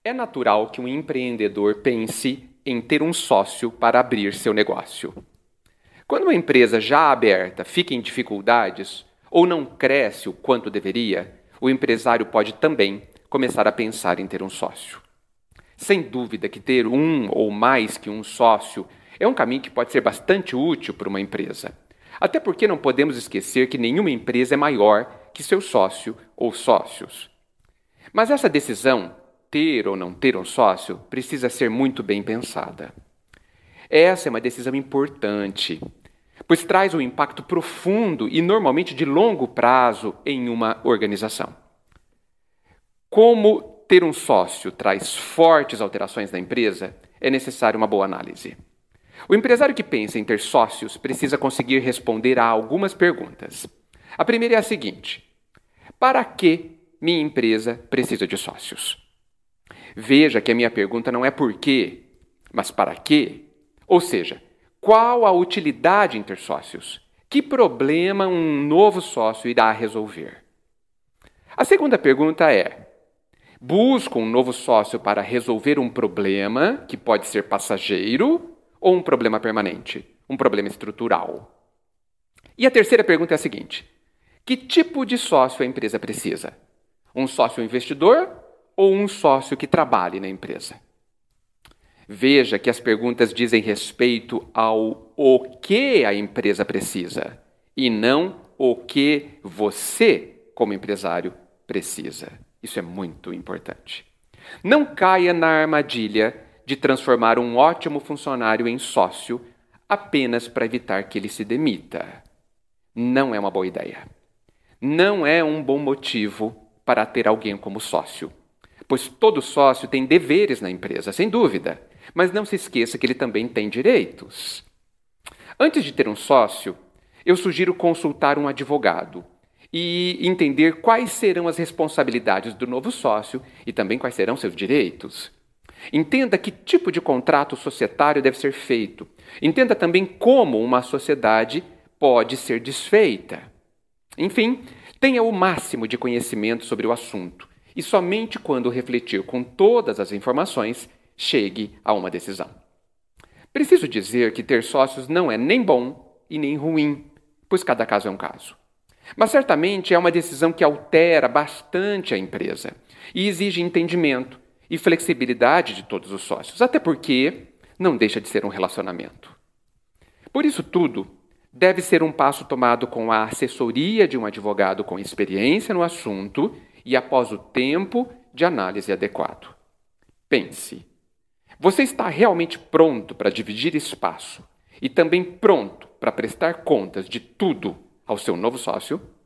É natural que um empreendedor pense em ter um sócio para abrir seu negócio. Quando uma empresa já aberta fica em dificuldades ou não cresce o quanto deveria, o empresário pode também começar a pensar em ter um sócio. Sem dúvida que ter um ou mais que um sócio é um caminho que pode ser bastante útil para uma empresa. Até porque não podemos esquecer que nenhuma empresa é maior que seu sócio ou sócios. Mas essa decisão, ter ou não ter um sócio, precisa ser muito bem pensada. Essa é uma decisão importante, pois traz um impacto profundo e normalmente de longo prazo em uma organização. Como ter um sócio traz fortes alterações na empresa, é necessário uma boa análise. O empresário que pensa em ter sócios precisa conseguir responder a algumas perguntas. A primeira é a seguinte: para que minha empresa precisa de sócios? Veja que a minha pergunta não é por quê, mas para quê? Ou seja, qual a utilidade em ter sócios? Que problema um novo sócio irá resolver? A segunda pergunta é: busco um novo sócio para resolver um problema que pode ser passageiro ou um problema permanente, um problema estrutural? E a terceira pergunta é a seguinte: que tipo de sócio a empresa precisa? Um sócio investidor ou um sócio que trabalhe na empresa? Veja que as perguntas dizem respeito ao o que a empresa precisa e não o que você, como empresário, precisa. Isso é muito importante. Não caia na armadilha de transformar um ótimo funcionário em sócio apenas para evitar que ele se demita. Não é uma boa ideia. Não é um bom motivo para ter alguém como sócio, pois todo sócio tem deveres na empresa, sem dúvida, mas não se esqueça que ele também tem direitos. Antes de ter um sócio, eu sugiro consultar um advogado e entender quais serão as responsabilidades do novo sócio e também quais serão seus direitos. Entenda que tipo de contrato societário deve ser feito. Entenda também como uma sociedade pode ser desfeita. Enfim, tenha o máximo de conhecimento sobre o assunto e somente quando refletir com todas as informações, chegue a uma decisão. Preciso dizer que ter sócios não é nem bom e nem ruim, pois cada caso é um caso. Mas certamente é uma decisão que altera bastante a empresa e exige entendimento e flexibilidade de todos os sócios, até porque não deixa de ser um relacionamento. Por isso tudo deve ser um passo tomado com a assessoria de um advogado com experiência no assunto e após o tempo de análise adequado. Pense: você está realmente pronto para dividir espaço e também pronto para prestar contas de tudo ao seu novo sócio?